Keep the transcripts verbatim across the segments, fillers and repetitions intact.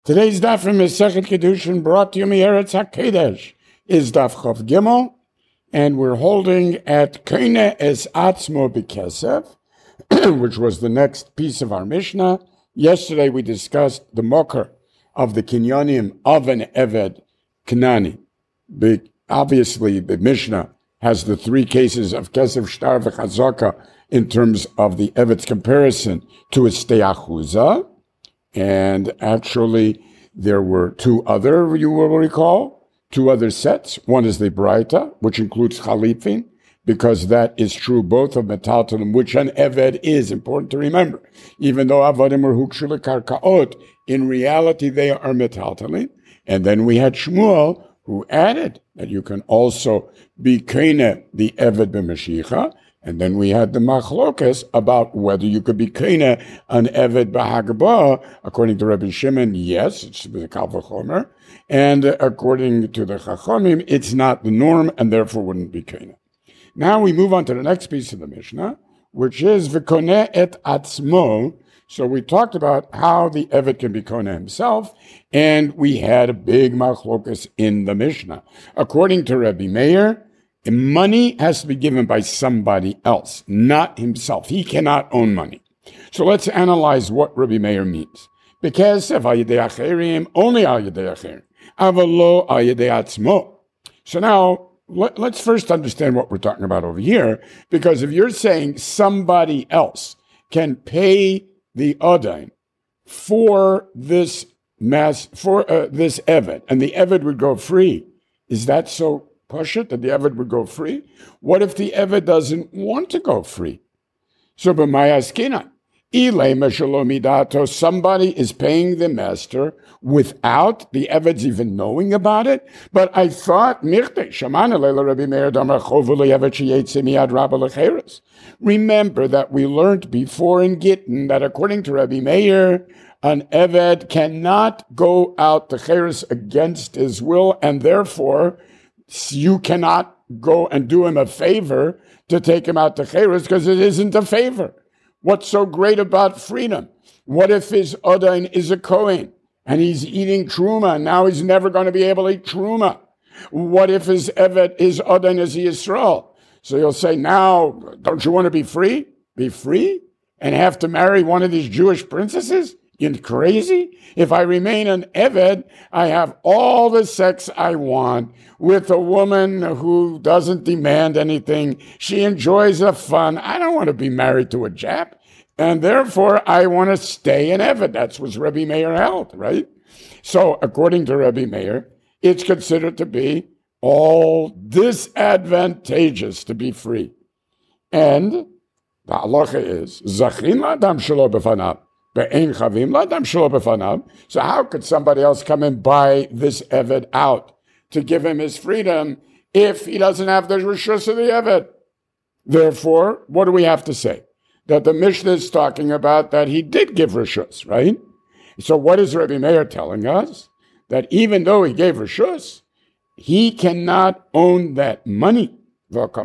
Today's daf from Masechet Kedushin, brought to you Me'eretz HaKodesh, is daf Chav Gimel, and we're holding at Koine es Atzmo B'Kesef, which was the next piece of our Mishnah. Yesterday we discussed the mocker of the kinyanim of an Eved Knani. Obviously, the Mishnah has the three cases of Kesef, Shtar, V'Chazaka in terms of the Eved's comparison to a Steachuza. And actually, there were two other, you will recall, two other sets. One is the Braita, which includes Chalipin, because that is true both of Metaltalim, which an Eved is, important to remember. Even though Avadim are Hukshul Karkaot, in reality they are Metaltalim. And then we had Shmuel, who added that you can also be Kene, the Eved b'Mashiach. And then we had the machlokes about whether you could be kene an eved b'hagba. According to Rabbi Shimon, yes, it's the kal v'chomer, and according to the chachomim, it's not the norm, and therefore wouldn't be kene. Now we move on to the next piece of the Mishnah, which is v'koneh et atzmo. So we talked about how the eved can be kone himself, and we had a big machlokes in the Mishnah. According to Rabbi Meir, money has to be given by somebody else, not himself. He cannot own money. So let's analyze what Rabbi Meir means. Because only al yedei acherim, avalo al yedei atzmo. So now let, let's first understand what we're talking about over here. Because if you're saying somebody else can pay the Adain for this mass, for uh, this Eved, and the Eved would go free, is that so Pashut, that the Eved would go free? What if the Eved doesn't want to go free? So, b'mayaskina, ilay meshalomidato, somebody is paying the master without the Eved's even knowing about it. But I thought, mirte, shamana leila Rabbi Meir damar chovu le'eved sheyetze miyad rabba lecheres. Remember that we learned before in Gittin that according to Rabbi Meir, an Eved cannot go out to cheres against his will, and therefore you cannot go and do him a favor to take him out to Cheres because it isn't a favor. What's so great about freedom? What if his Odain is a Kohen and he's eating Truma and now he's never going to be able to eat Truma? What if his Evet, his Odain is Yisrael? So you'll say, now, don't you want to be free? Be free? And have to marry one of these Jewish princesses? You're crazy? If I remain an Eved, I have all the sex I want with a woman who doesn't demand anything. She enjoys the fun. I don't want to be married to a Jap. And therefore, I want to stay an Eved. That's what Rabbi Meir held, right? So according to Rabbi Meir, it's considered to be all disadvantageous to be free. And the halacha is, Zachin la'adam shelo b'fanav. So how could somebody else come and buy this Eved out to give him his freedom if he doesn't have the Rishus of the Eved? Therefore, what do we have to say? That the Mishnah is talking about that he did give Rishus, right? So what is Rabbi Meir telling us? That even though he gave Rishus, he cannot own that money. Yes, but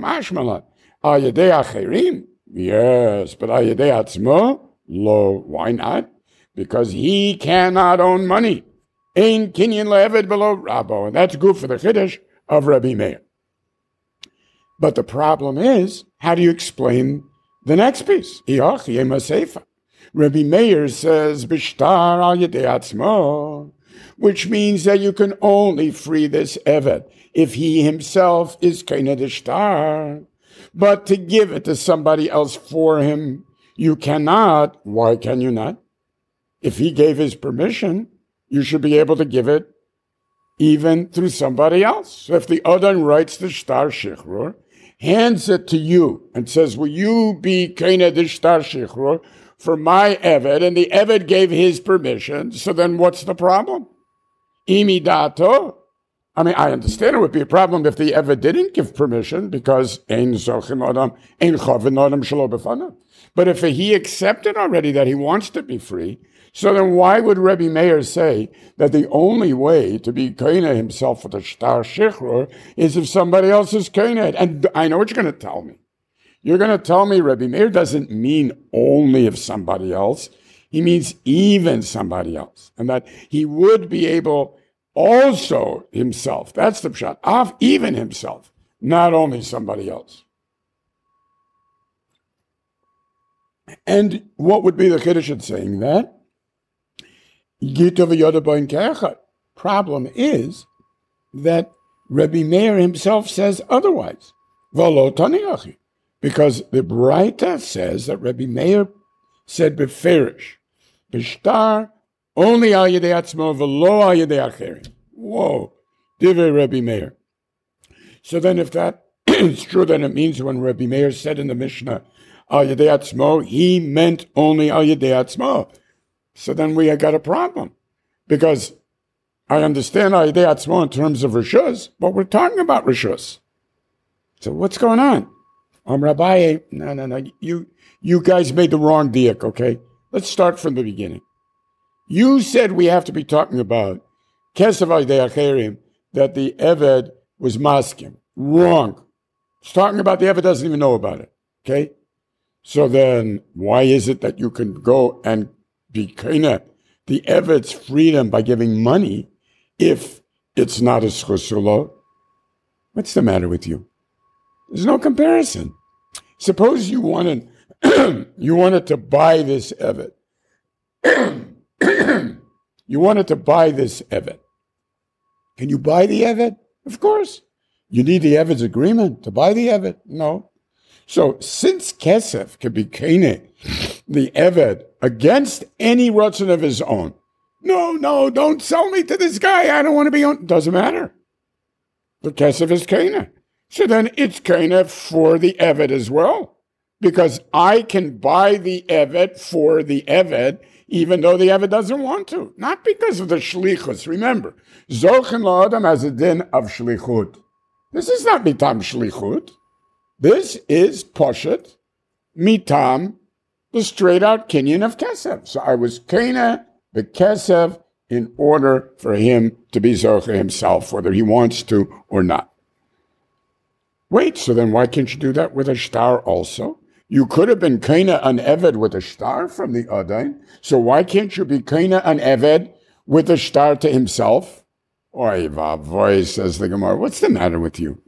Ayedei Atzmo, lo, why not? Because he cannot own money. Ein kinyan le'eved below Rabbo. And that's good for the Chiddush of Rabbi Meir. But the problem is, how do you explain the next piece? Rabbi Meir says, Bishtar al yedei atzmo, which means that you can only free this Eved if he himself is keined ishtar. But to give it to somebody else for him, you cannot. Why can you not? If he gave his permission, you should be able to give it even through somebody else. So if the Odan writes the Shtar Shichrur, hands it to you, and says, will you be Keined the Shtar Shichrur for my Eved? And the Eved gave his permission, so then what's the problem? Imidato. I mean, I understand it would be a problem if the Eved didn't give permission, because ein zochim adam, ein chavin adam shelo b'fanav. But if he accepted already that he wants to be free, so then why would Rabbi Meir say that the only way to be koine himself with a shtar shichrur is if somebody else is koine? And I know what you're going to tell me. You're going to tell me Rabbi Meir doesn't mean only if somebody else. He means even somebody else. And that he would be able also himself. That's the pshat. Of even himself, not only somebody else. And what would be the chiddush in saying that? Problem is that Rebbe Meir himself says otherwise. Because the Braita says that Rebbe Meir said beferish, b'shtar only al yedei atzmo v'lo al yedei acherim. Whoa, divrei Rebbe Meir. So then, if that is true, then it means when Rebbe Meir said in the Mishnah al yedei atzmo, he meant only al yedei atzmo. So then we got a problem, because I understand al yedei atzmo in terms of rishus, but we're talking about rishus. So what's going on? Um, Rabbi, no, no, no. You, you guys made the wrong diak, okay? Let's start from the beginning. You said we have to be talking about Kesav Yedei Acherim, that the Eved was maskim. Wrong. It's talking about the Eved doesn't even know about it, okay? So then, why is it that you can go and be kaina the Eved's freedom by giving money if it's not a schusulo? What's the matter with you? There's no comparison. Suppose you wanted you wanted to buy this Evet. You wanted to buy this Evet. Can you buy the Evet? Of course. You need the Eved's agreement to buy the Evet? No. So since Kesef can be kene, the Eved, against any ratzon of his own, no, no, don't sell me to this guy. I don't want to be on. Doesn't matter. The Kesef is kene. So then it's kaina for the Eved as well, because I can buy the Eved for the Eved, even though the Eved doesn't want to, not because of the shlichus. Remember, Zochen La'adam has a din of shlichut. This is not mitam shlichut. This is poshet mitam, the straight out kinyan of Kesef. So I was kaina the Kesef in order for him to be zoche himself, whether he wants to or not. Wait, so then why can't you do that with a shtar also? You could have been kaina an eved with a shtar from the Adain, so why can't you be kaina an eved with a shtar to himself? Oy vavoy, says the Gemara, what's the matter with you?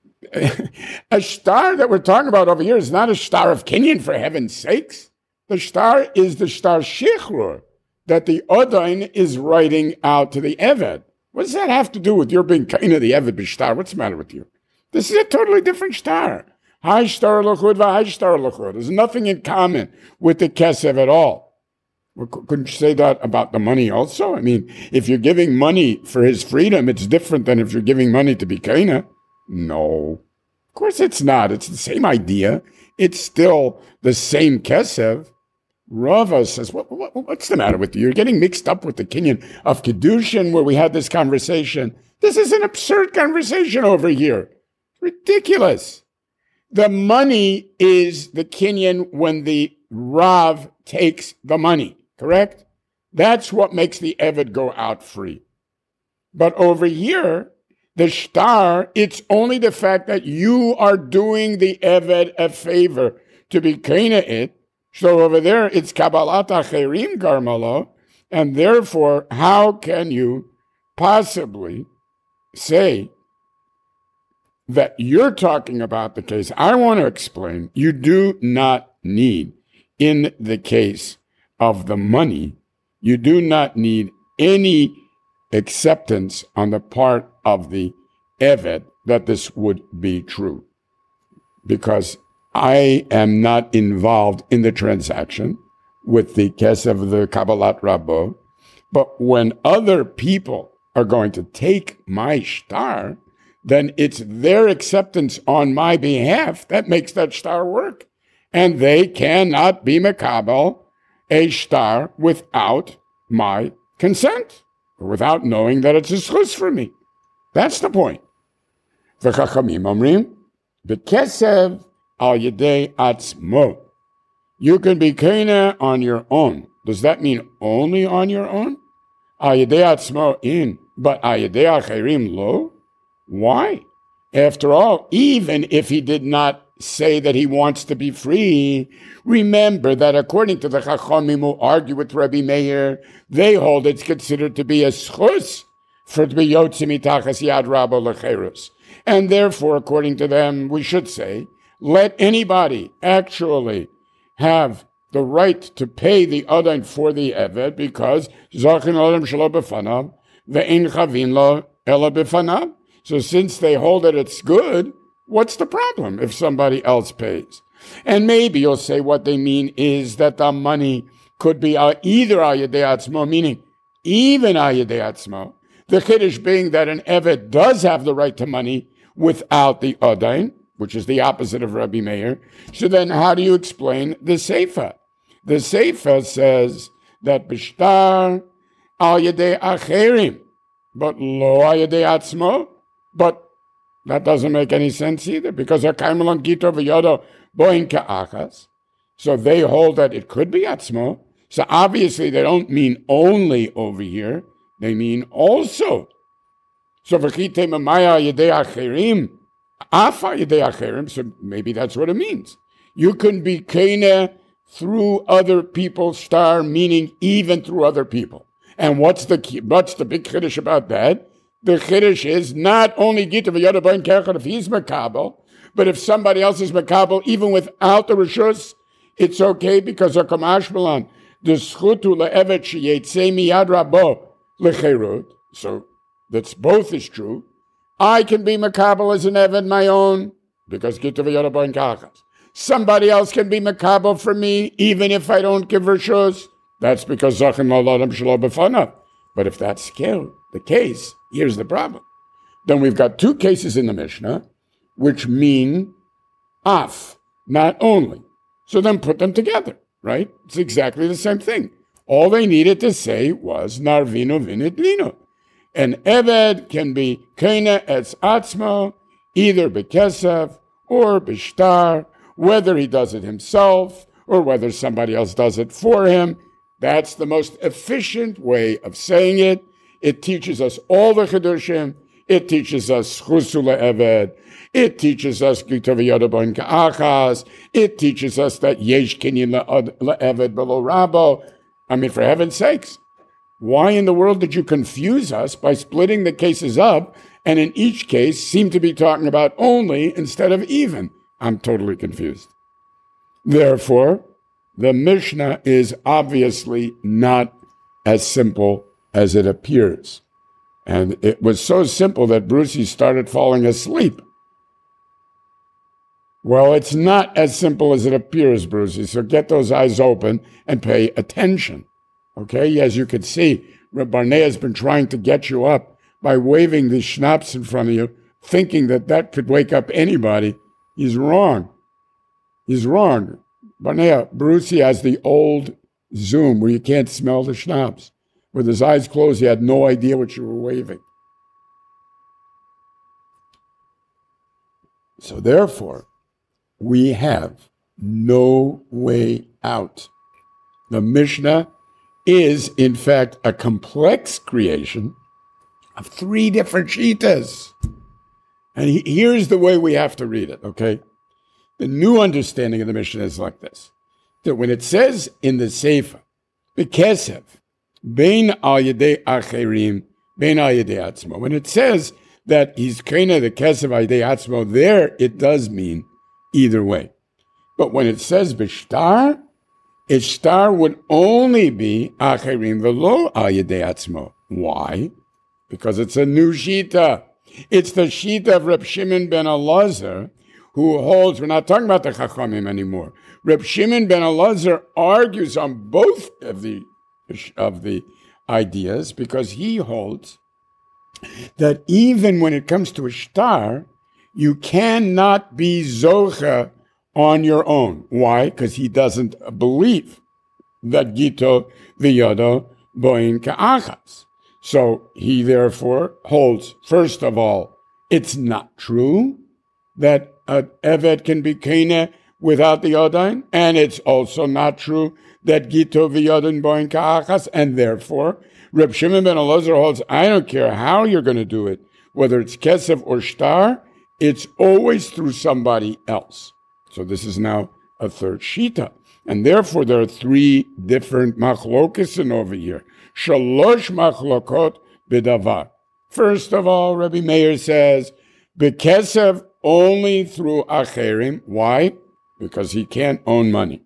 A shtar that we're talking about over here is not a shtar of kinyan, for heaven's sakes. The shtar is the shtar shichrur that the Adain is writing out to the eved. What does that have to do with your being kaina the eved b'shtar? What's the matter with you? This is a totally different shtar. High shtar l'chud v'high shtar l'chud. There's nothing in common with the kesef at all. Well, couldn't you say that about the money also? I mean, if you're giving money for his freedom, it's different than if you're giving money to be kaina. No. Of course it's not. It's the same idea. It's still the same kesef. Rava says, what, what, what's the matter with you? You're getting mixed up with the kinyan of Kedushin where we had this conversation. This is an absurd conversation over here. Ridiculous. The money is the kinyan when the Rav takes the money, correct? That's what makes the Eved go out free. But over here, the shtar, it's only the fact that you are doing the Eved a favor to be kaina it. So over there, it's Kabbalat Acherim Karmalo, and therefore, how can you possibly say that you're talking about the case? I want to explain. You do not need, in the case of the money, you do not need any acceptance on the part of the Eved that this would be true. Because I am not involved in the transaction with the kesef of the Kabbalat Rabbo, but when other people are going to take my shtar, then it's their acceptance on my behalf that makes that shtar work. And they cannot be mekabel a shtar without my consent, or without knowing that it's a schus for me. That's the point. V'chachamim omrim, b'kesev al yedei atzmo. You can be kaina on your own. Does that mean only on your own? Al yedei atzmo in, but al yedei acherim lo? Why? After all, even if he did not say that he wants to be free, remember that according to the Chachamim who argue with Rabbi Meir, they hold it's considered to be a schus for to be yotzi mitachas yad rabo lecherus. And therefore, according to them, we should say, let anybody actually have the right to pay the adain for the eved because zachin adam shelo b'fanav ve'en chavin lo ela b'fanav. So since they hold that it's good, what's the problem if somebody else pays? And maybe you'll say what they mean is that the money could be either al yedei atzmo, meaning even al yedei atzmo, the chiddush being that an eved does have the right to money without the adain, which is the opposite of Rabbi Meir. So then how do you explain the Seifa? The Seifa says that bishtar al yedei acherim, but lo al yedei atzmo. But that doesn't make any sense either, because Akaimelon Gito V'yodo Boin Ka'achas. So they hold that it could be Atzmo. So obviously they don't mean only over here, they mean also. So V'chite Mamaya Yedei Acherim, Afa Yedei Acherim, so maybe that's what it means. You can be Kene through other people, star, meaning even through other people. And what's the key, what's the big chiddush about that? The chiddush is not only Gita v'yoda boin kechad if he's makabel, but if somebody else is makabel, even without the rishus, it's okay because a kamash malan the schutu le'evet sheyetzei miyad rabo lecherut. So that's both is true. I can be makabel as an eved my own because Gita v'yoda boin kechad. Somebody else can be makabel for me even if I don't give rishus. That's because zachin la'adam shelo b'fanav. But if that's the case, here's the problem. Then we've got two cases in the Mishnah, which mean af, not only. So then put them together, right? It's exactly the same thing. All they needed to say was narvino vinit lino. An eved can be kena etz atzmo, either bekesef or bishtar, whether he does it himself or whether somebody else does it for him. That's the most efficient way of saying it. It teaches us all the Chidushim. It teaches us Chusu le'eved. It teaches us Gita v'yoda boin ka'achas. It teaches us that Yesh kinyan le'eved below Rabo. I mean, for heaven's sakes, why in the world did you confuse us by splitting the cases up and in each case seem to be talking about only instead of even? I'm totally confused. Therefore, the Mishnah is obviously not as simple as it appears. And it was so simple that Brucey started falling asleep. Well, it's not as simple as it appears, Brucey, so get those eyes open and pay attention. Okay, as you can see, Reb Barnea has been trying to get you up by waving the schnapps in front of you, thinking that that could wake up anybody. He's wrong. He's wrong. Barnea, Brucey has the old Zoom where you can't smell the schnapps. With his eyes closed, he had no idea what you were waving. So therefore, we have no way out. The Mishnah is, in fact, a complex creation of three different shitas. And he, here's the way we have to read it, okay? The new understanding of the Mishnah is like this. That when it says in the Seifa, B'kesef, Bein al yedei acherim, bein al yedei atzmo. When it says that he's kena the kesef al yedei atzmo, there it does mean either way. But when it says b'shtar, ishtar would only be acherim velo al yedei atzmo. Why? Because it's a new shita. It's the shita of Reb Shimon ben Elazar, who holds, we're not talking about the Chachamim anymore. Reb Shimon ben Elazar argues on both of the of the ideas because he holds that even when it comes to a shtar, you cannot be zocha on your own. Why? Because he doesn't believe that Gito v'yodo boin ka'achas. So he therefore holds, first of all, it's not true that an eved can be kene without the yodain, and it's also not true that Gito v'yodin boin ka'achas, and therefore Reb Shimon ben Elazar holds, I don't care how you're going to do it, whether it's kesef or shtar, it's always through somebody else. So this is now a third shita. And therefore there are three different machlokesin over here. Shalosh machlokot b'davar. First of all, Rabbi Meir says, b'kesev only through acherim. Why? Because he can't own money.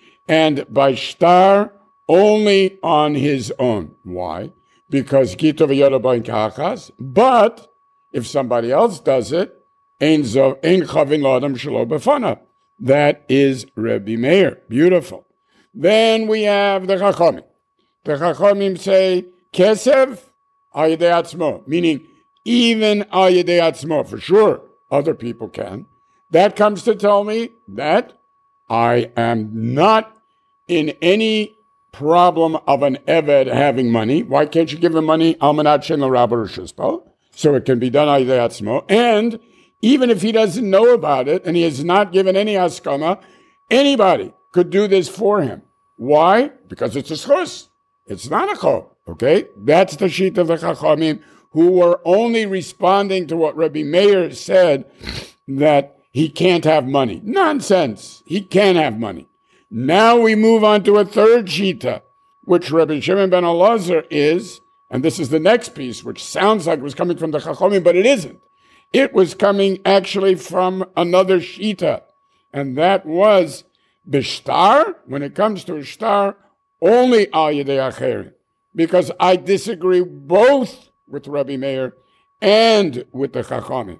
And by shtar, only on his own. Why? Because kitov yodabain kachas. But if somebody else does it, ein chavin l'adam shelo b'fanav. That is Rabbi Meir. Beautiful. Then we have the Chachamim. The Chachamim say, Kesev al yedei atzmo, meaning even al yedei atzmo, for sure, other people can. That comes to tell me that I am not in any problem of an Eved having money. Why can't you give him money? Almanat shen l'rabba rishuspo. So it can be done al yedei atzmo. And even if he doesn't know about it and he has not given any haskama, anybody could do this for him. Why? Because it's a schus. It's not a chol. Okay? That's the sheet of the Chachamim, who were only responding to what Rabbi Meir said, that he can't have money. Nonsense. He can have money. Now we move on to a third shita, which Rabbi Shimon ben Elazar is, and this is the next piece, which sounds like it was coming from the Chachamim, but it isn't. It was coming actually from another shita, and that was b'shtar. When it comes to shtar, only al yedei acherim, because I disagree both with Rabbi Meir and with the Chachamim.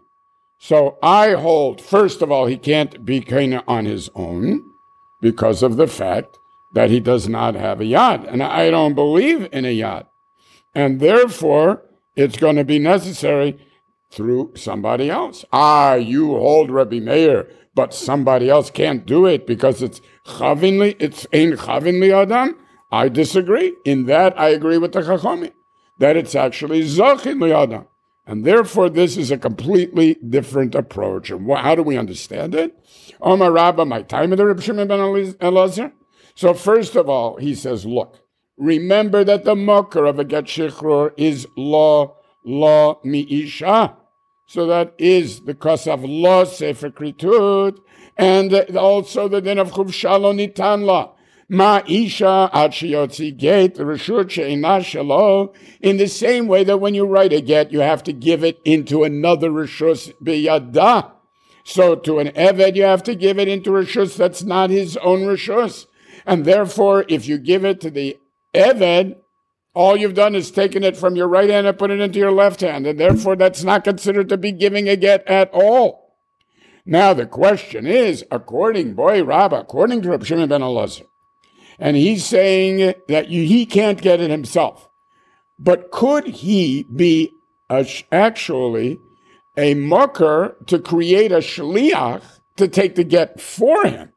So I hold, first of all, he can't be kena on his own because of the fact that he does not have a yad, and I don't believe in a yad, and therefore it's going to be necessary through somebody else. Ah, you hold Rabbi Meir, but somebody else can't do it because it's chavinli, it's ein chavinli adam. I disagree. In that, I agree with the Chachamim, that it's actually zachin li adam. And therefore, this is a completely different approach. And wh- how do we understand it? Omar Rabba, my time of the Reb Shimon ben Elazar. So first of all, he says, look, remember that the mocker of a get shichror is law, law mi'isha. So that is the cause of law, sefer kritut, and also the din of chuvsha lo nitan la. Ma isha ad sheyotzi get reshut she'ina shelo. In the same way that when you write a get, you have to give it into another reshus biyada. So to an eved, you have to give it into reshus that's not his own reshus. And therefore, if you give it to the eved, all you've done is taken it from your right hand and put it into your left hand, and therefore that's not considered to be giving a get at all. Now the question is, according, boy, Rabbah, according to Reb Shimon ben Elazar, and he's saying that you, he can't get it himself, but could he be a, actually a mucker to create a shliach to take the get for him?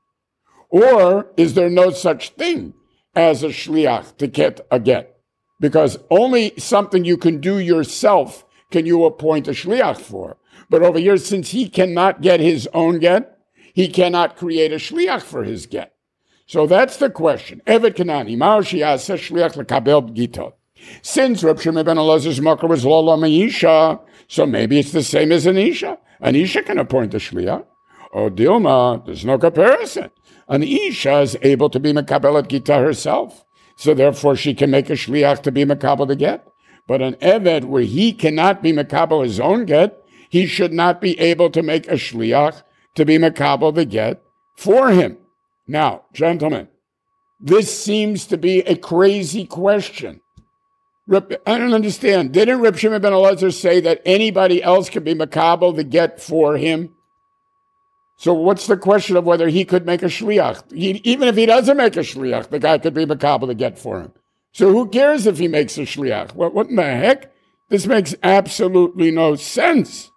Or is there no such thing as a shliach to get a get? Because only something you can do yourself can you appoint a shliach for. But over here, since he cannot get his own get, he cannot create a shliach for his get. So that's the question. Evet Kanani, ma'or sheyaseh shliach lekabel b'gitot. Since Reb Shimon ben Elazar's makar was lo lo meisha, so maybe it's the same as an isha. An isha can appoint a shliach. Oh, Dilma, there's no comparison. An isha is able to be mekabelet gita herself. So therefore she can make a shliach to be mekabel the get. But an eved, where he cannot be mekabel his own get, he should not be able to make a shliach to be mekabel the get for him. Now, gentlemen, this seems to be a crazy question. I don't understand. Didn't Reb Shimon ben Elazar say that anybody else could be mekabel the get for him? So what's the question of whether he could make a shliach? He, even if he doesn't make a shliach, the guy could be mekabel to get for him. So who cares if he makes a shliach? What, what in the heck? This makes absolutely no sense.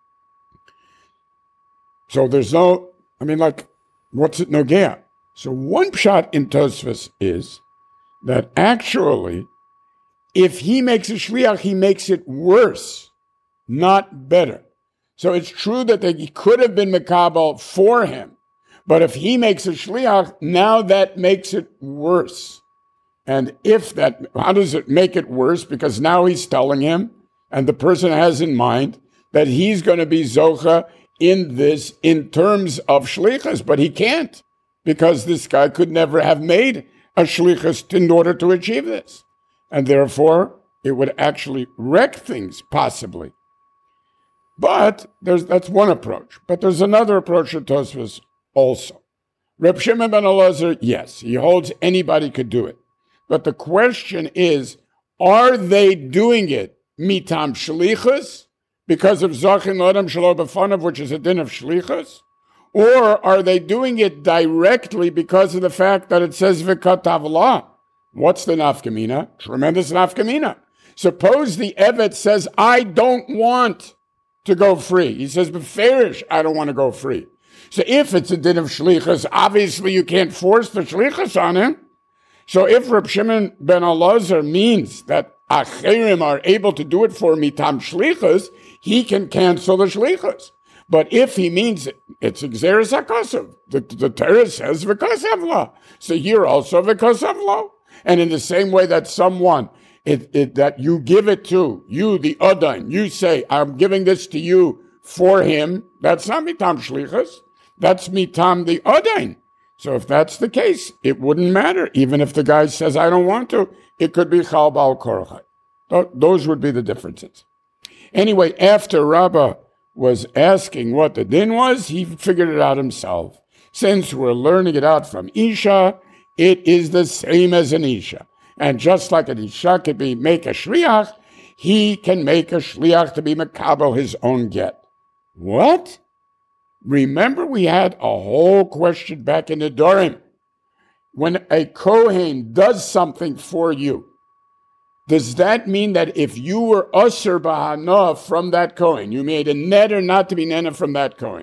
So there's no, I mean, like, what's it nogea? So one shot in Tosfos is that actually, if he makes a shliach, he makes it worse, not better. So it's true that he could have been mekabel for him, but if he makes a shliach, now that makes it worse. And if that, how does it make it worse? Because now he's telling him, and the person has in mind, that he's going to be zocha in this in terms of shlichus, but he can't, because this guy could never have made a shlichus in order to achieve this. And therefore, it would actually wreck things, possibly. But there's that's one approach. But there's another approach to Tosfos also. Reb Shimon ben Elazar, yes, he holds anybody could do it. But the question is, are they doing it mitam shlichus, because of zachin l'adam shelo b'fanav, which is a din of shlichus? Or are they doing it directly because of the fact that it says v'katav la? What's the nafkamina? Tremendous nafkamina. Suppose the Evet says, I don't want to go free. He says, beferish, I don't want to go free. So if it's a din of shlichus, obviously you can't force the shlichus on him. So if Reb Shimon ben Elazar means that acherim are able to do it for mitam shlichus, he can cancel the shlichus. But if he means it, it's exeris hakasav. The, the Torah says v'kasav la. So here also v'kasav la. And in the same way that someone it, it, that you give it to, you the Adain, you say, I'm giving this to you for him, that's not mitam shlichus. That's mitam the Adain. So if that's the case, it wouldn't matter. Even if the guy says, I don't want to, it could be chal bal korachai. Those would be the differences. Anyway, after Rabbah was asking what the din was, he figured it out himself. Since we're learning it out from Isha, it is the same as an Isha. And just like an Isha could be make a shliach, he can make a shliach to be makabel his own get. What? Remember, we had a whole question back in the Dorim. When a Kohen does something for you, does that mean that if you were usher b'hana from that Kohen, you made a neder not to be neder from that Kohen,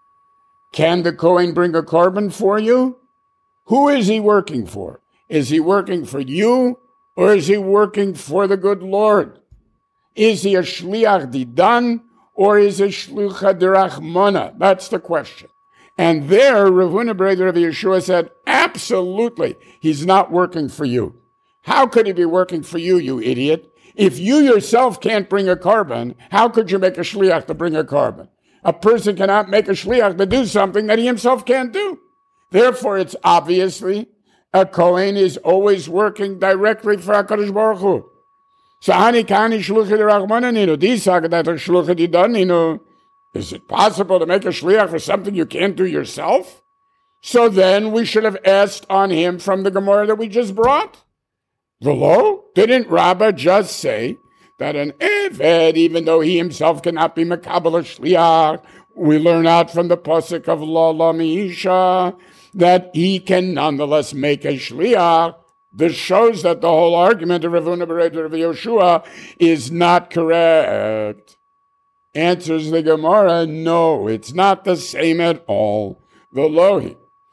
can the Kohen bring a korban for you? Who is he working for? Is he working for you, or is he working for the good Lord? Is he a shliach didan, or is it shlucha derachmana? That's the question. And there, Rav Huna Breder of Yeshua said, absolutely, he's not working for you. How could he be working for you, you idiot? If you yourself can't bring a korban, how could you make a shliach to bring a korban? A person cannot make a shliach to do something that he himself can't do. Therefore, it's obviously a Kohen is always working directly for HaKadosh Baruch Hu. So, hani kani shlucha derachmananinu, di sagadat shlucha didaninu. Is it possible to make a shliach for something you can't do yourself? So then we should have asked on him from the Gemara that we just brought. V'lo, didn't Rabbah just say that an Eved, even though he himself cannot be makabel a shliach, we learn out from the pasuk of La La Miisha that he can nonetheless make a shliach. This shows that the whole argument of Rav Huna Breder of Yeshua is not correct. Answers the Gemara, no, it's not the same at all. V'lohi.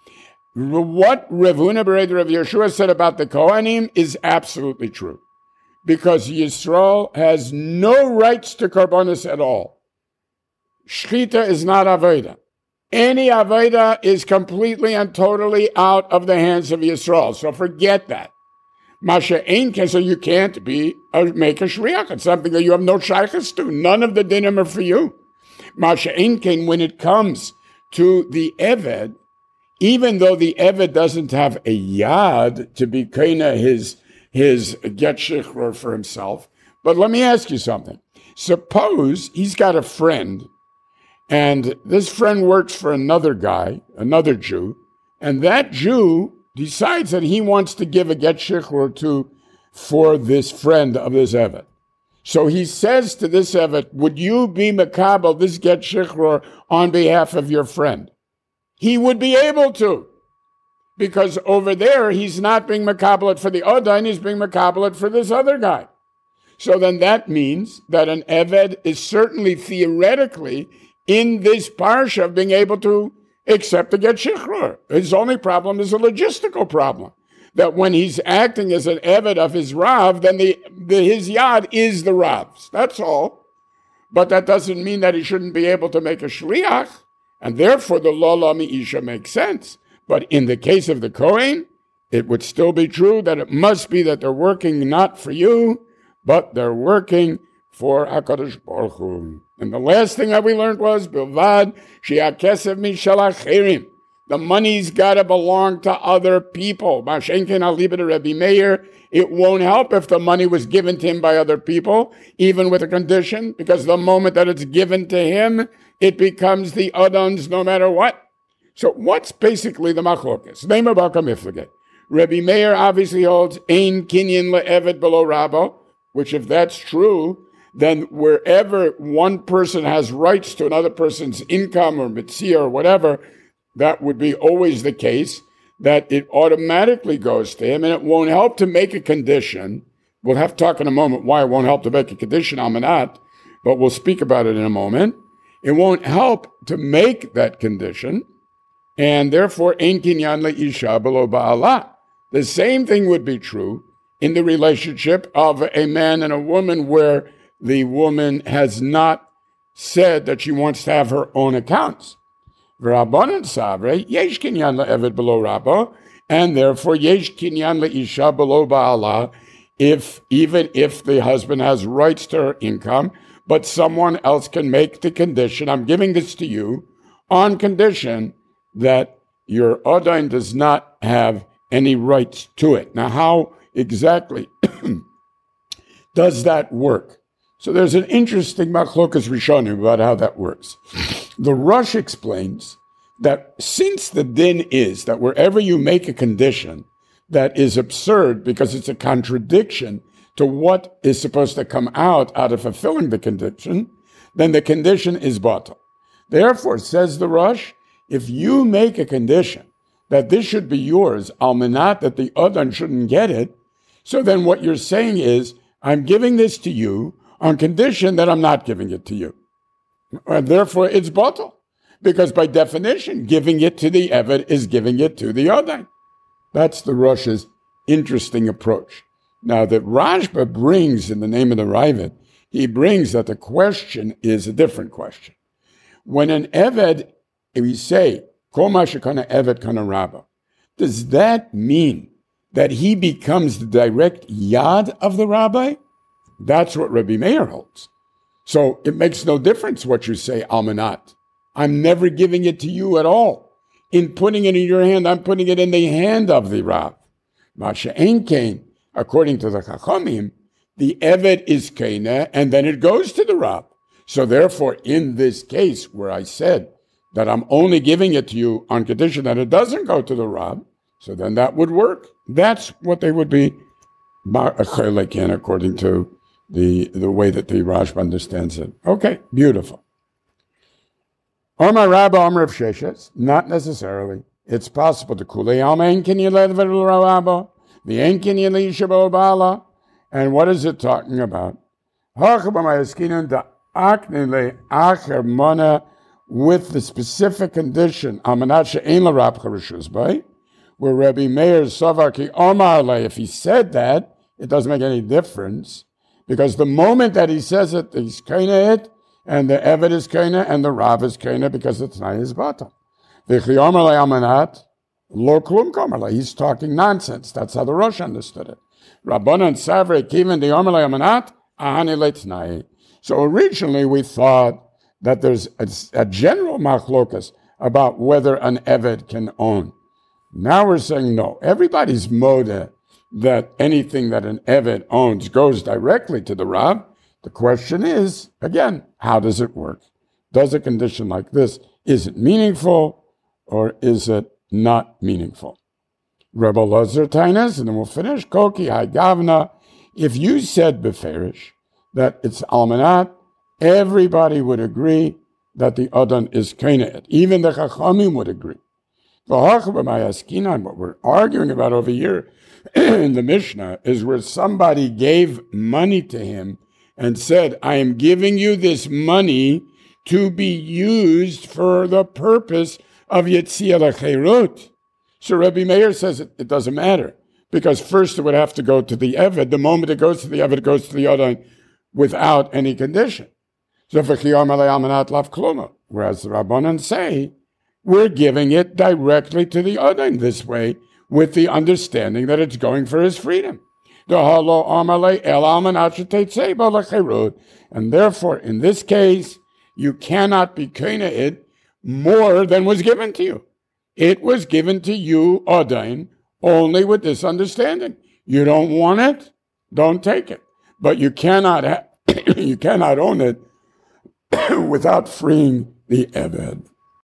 What Rav Huna Breder of Yeshua said about the Kohanim is absolutely true. Because Yisrael has no rights to Karbonis at all. Shchita is not Avodah. Any Avodah is completely and totally out of the hands of Yisrael. So forget that. Masha Ein, so you can't be a, make a shliach. It's something that you have no shaykhs to. None of the dinim are for you. Masha Ein, when it comes to the Eved, even though the Eved doesn't have a yad to be kaina his his get shichror for himself. But let me ask you something. Suppose he's got a friend, and this friend works for another guy, another Jew, and that Jew decides that he wants to give a get shichror to for this friend of this Eved. So he says to this Eved, would you be makabel this get shichror on behalf of your friend? He would be able to, because over there he's not being makabelet for the Odain, he's being makabelet for this other guy. So then that means that an Eved is certainly theoretically in this parsha of being able to accept the get shichror. His only problem is a logistical problem, that when he's acting as an Eved of his Rav, then the, the his yad is the Rav's. That's all. But that doesn't mean that he shouldn't be able to make a shliach. And therefore, the Lo La Miisha makes sense. But in the case of the Kohen, it would still be true that it must be that they're working not for you, but they're working for HaKadosh Baruch Hu. And the last thing that we learned was, Bilvad she'akesev mishal acherim. The money's got to belong to other people. Mashenkin alibet Rebbe Meir. It won't help if the money was given to him by other people, even with a condition, because the moment that it's given to him, it becomes the Adon's no matter what. So what's basically the machlokas? Name about Kamiflage. Rebbe Meir obviously holds Ein Kinyan le'eved below Rabbo, which if that's true, then wherever one person has rights to another person's income or mitzvah or whatever, that would be always the case, that it automatically goes to him, and it won't help to make a condition. We'll have to talk in a moment why it won't help to make a condition, Amanat, but we'll speak about it in a moment. It won't help to make that condition, and therefore, Ein Kinyan le'isha below ba'ala. The same thing would be true in the relationship of a man and a woman where the woman has not said that she wants to have her own accounts. V'rabbanan savre, yesh kinyan le'eved below rabba, and therefore yesh kinyan le'isha below ba'ala, if, even if the husband has rights to her income, but someone else can make the condition, I'm giving this to you, on condition that your Odain does not have any rights to it. Now, how exactly does that work? So there's an interesting machlokas rishonim about how that works. The Rosh explains that since the din is that wherever you make a condition that is absurd because it's a contradiction to what is supposed to come out out of fulfilling the condition, then the condition is batal. Therefore, says the Rosh, if you make a condition that this should be yours, almanat, that the Adon shouldn't get it, so then what you're saying is, I'm giving this to you on condition that I'm not giving it to you. And therefore, it's batal. Because by definition, giving it to the Eved is giving it to the Adon. That's the Rosh's interesting approach. Now, that Rashba brings in the name of the Ravid, he brings that the question is a different question. When an Eved, we say, Kol ma shekana Eved kana Rabba, does that mean that he becomes the direct yad of the rabbi? That's what Rebbe Meir holds. So it makes no difference what you say, almanat. I'm never giving it to you at all. In putting it in your hand, I'm putting it in the hand of the Rav. Masha ein kain, according to the Chachamim, the Eved is kaina, and then it goes to the Rav. So therefore, in this case where I said that I'm only giving it to you on condition that it doesn't go to the Rav, so then that would work. That's what they would be according to the, the way that the Rashba understands it. Okay, beautiful. Omar Rabba, Omar of Sheshes, not necessarily. It's possible to kule alma enkin yelev Rabba, the enkin yelisha bala. And what is it talking about? With the specific condition, where Rebbe Meir Savaki Omar, if he said that, it doesn't make any difference, because the moment that he says it, he's kaina it, and the Eved is kaina, and the Rav is kaina, because it's not his bata. V'chi Omar le amanat, lo klum komer. He's talking nonsense. That's how the Rosh understood it. Rabbanan Savre Kivin the Omar le amanat, ahani leitnai. So originally we thought that there's a, a general machlokas about whether an Eved can own. Now we're saying no. Everybody's moda that anything that an Eved owns goes directly to the Rav. The question is, again, how does it work? Does a condition like this, is it meaningful or is it not meaningful? Rebbe Lazar Tainas, and then we'll finish. Koki Hai Gavna. If you said beferish that it's almanat, everybody would agree that the Adon is kainat. Even the Chachamim would agree. What we're arguing about over here in the Mishnah is where somebody gave money to him and said, I am giving you this money to be used for the purpose of Yetzia L'Cheirut. So Rebbe Meir says it, it doesn't matter, because first it would have to go to the Eved. The moment it goes to the Eved, it goes to the Adon without any condition. So whereas the Rabbanan say, we're giving it directly to the Adon this way, with the understanding that it's going for his freedom. And therefore, in this case, You cannot be koine it more than was given to you. It was given to you, Odain, only with this understanding. You don't want it, don't take it. But you cannot ha- you cannot own it without freeing the Eved.